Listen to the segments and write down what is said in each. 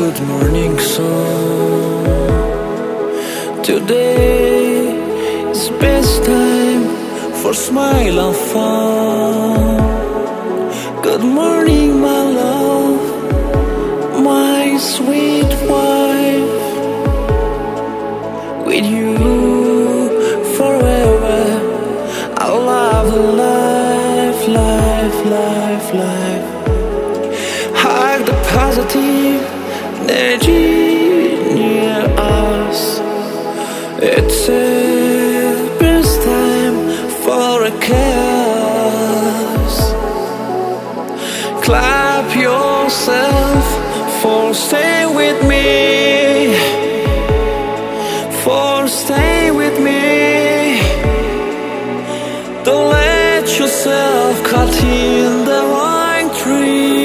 good morning song. Today is best time for smile and fun. Good morning, my love, my sweet wife. With you forever, I love the life, life, life, life. Hug the positive energy near us. It's the best time for a chaos. Clap yourself for stay with me, for stay with me. Don't let yourself cut in the wrong tree.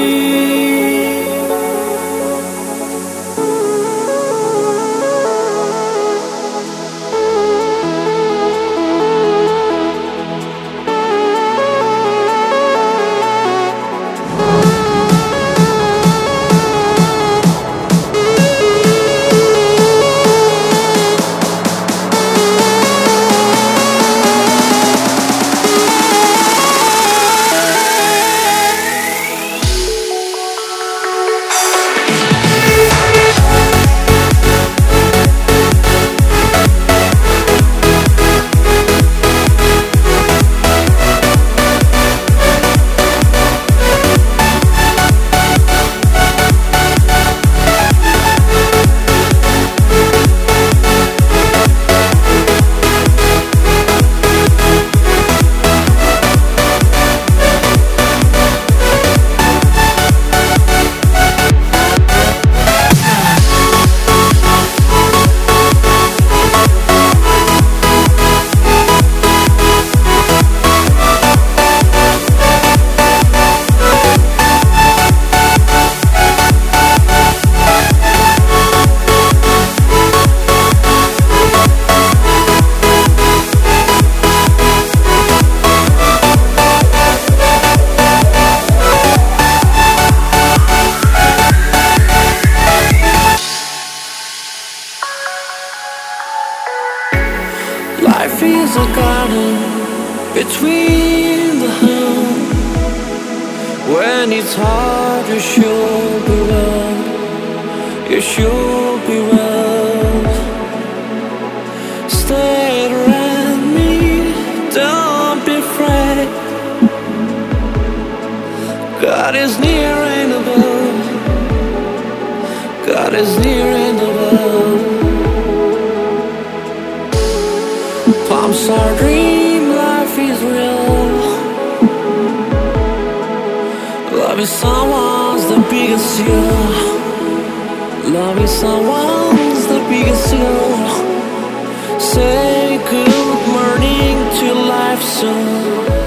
Life is a garden between the home. When it's hard, you should be well. You should be well. Stay around me, don't be afraid. God is near and above. God is near and above. Palms are dream, life is real. Loving someone's the biggest deal. Loving someone's the biggest deal. Say good morning to life soon.